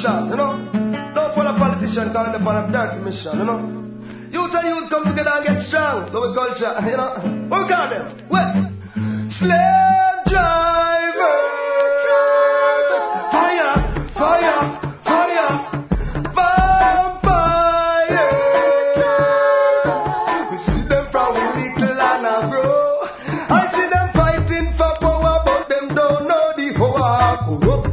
mission, you know. Don't follow politicians calling them on a dirty mission, you know. Youth and youth come together and get strong. Love with culture, you know. What we call them? What? Slave driver. Fire, fire, fire. Vampire. We see them from a little and a grow. I see them fighting for power, but them don't know the power. Corrupt.